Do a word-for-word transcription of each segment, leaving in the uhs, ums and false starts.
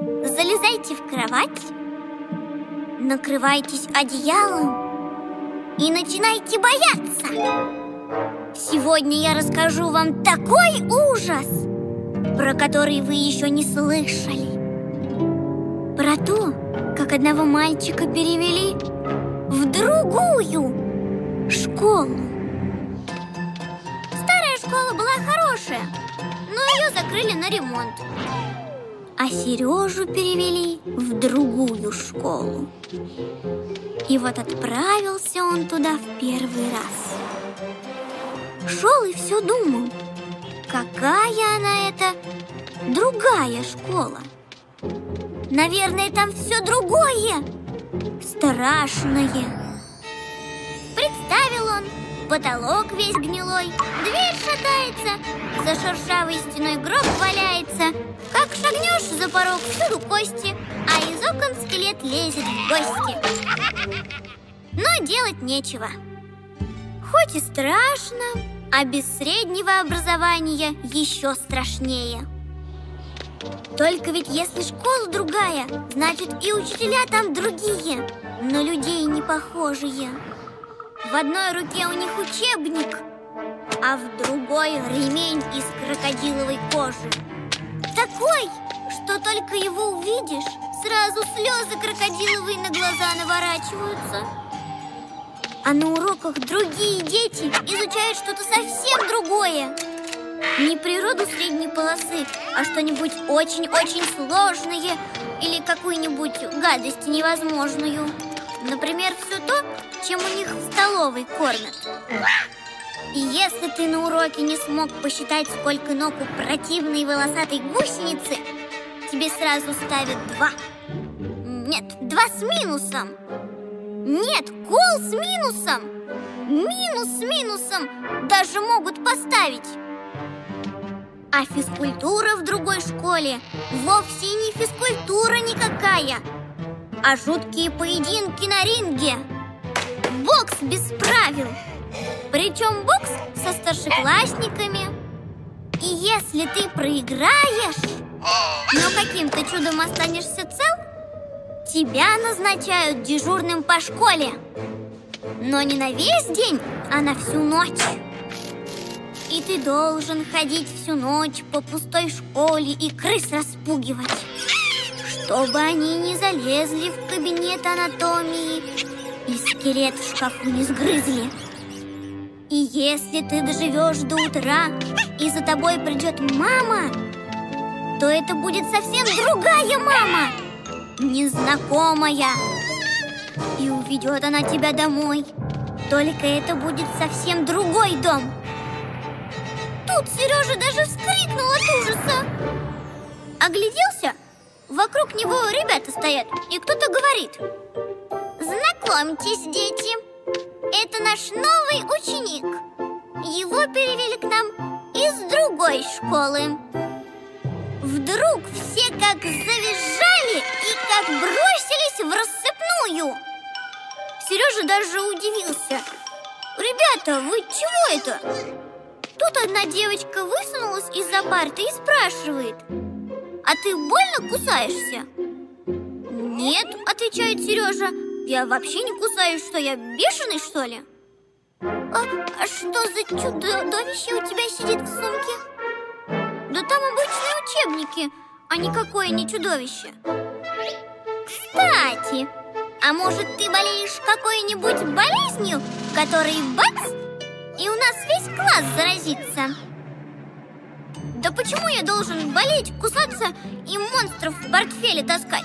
залезайте в кровать, накрывайтесь одеялом и начинайте бояться. Сегодня я расскажу вам такой ужас, про который вы еще не слышали. Про то, как одного мальчика перевели в другую школу. Старая школа была хорошая, но ее закрыли на ремонт. А Сережу перевели в другую школу. И вот отправился он туда в первый раз. Шел и все думал, какая она эта другая школа. Наверное, там все другое, страшное. Представил он, потолок весь гнилой, дверь шатается, за шершавой стеной гроб валяется. Как шагнешь за порог, всюду кости, а из окон скелет лезет в гости. Но делать нечего. Хоть и страшно, а без среднего образования еще страшнее. Только ведь если школа другая, значит и учителя там другие, на людей не похожие. В одной руке у них учебник, а в другой ремень из крокодиловой кожи. Такой, что только его увидишь, сразу слезы крокодиловые на глаза наворачиваются. А на уроках другие дети изучают что-то совсем другое. Не природу средней полосы, а что-нибудь очень-очень сложное или какую-нибудь гадость невозможную. Например, все то, чем у них в столовой кормят. И если ты на уроке не смог посчитать, сколько ног у противной волосатой гусеницы, тебе сразу ставят два. Нет, два с минусом. Нет, кол с минусом. Минус с минусом даже могут поставить. А физкультура в другой школе вовсе не физкультура никакая, а жуткие поединки на ринге. Бокс без правил. Причем бокс со старшеклассниками. И если ты проиграешь, но каким-то чудом останешься цел, тебя назначают дежурным по школе. Но не на весь день, а на всю ночь. И ты должен ходить всю ночь по пустой школе и крыс распугивать, чтобы они не залезли в кабинет анатомии и скелет в шкафу не сгрызли. И если ты доживешь до утра и за тобой придет мама, то это будет совсем другая мама, незнакомая. И уведет она тебя домой. Только это будет совсем другой дом. Тут Сережа даже вскрикнул от ужаса. Огляделся, вокруг него ребята стоят, и кто-то говорит: знакомьтесь, дети, это наш новый ученик. Его перевели к нам из другой школы. Вдруг все как завизжали и как бросились в рассыпную. Сережа даже удивился. Ребята, вы чего это? Тут одна девочка высунулась из-за парты и спрашивает: а ты больно кусаешься? Нет, отвечает Сережа, я вообще не кусаюсь, что я бешеный, что ли? А, а что за чудовище у тебя сидит в сумке? Да там обычные учебники, а никакое не чудовище. Кстати, а может ты болеешь какой-нибудь болезнью, которой бац, и у нас весь класс заразится? Да почему я должен болеть, кусаться и монстров в портфеле таскать?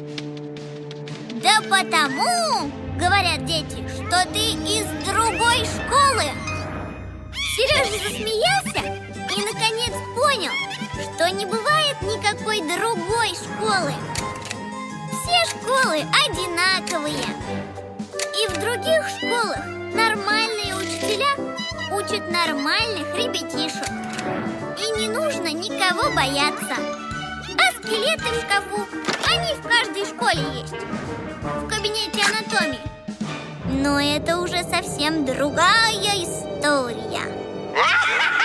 Да потому, говорят дети, что ты из другой школы. Сережа засмеялся и наконец понял, что не бывает никакой другой школы. Все школы одинаковые. И в других школах нормальные учителя учат нормальных ребятишек. И не нужно никого бояться. А скелеты в шкафу, они в каждой школе есть. В кабинете анатомии. Но это уже совсем другая история.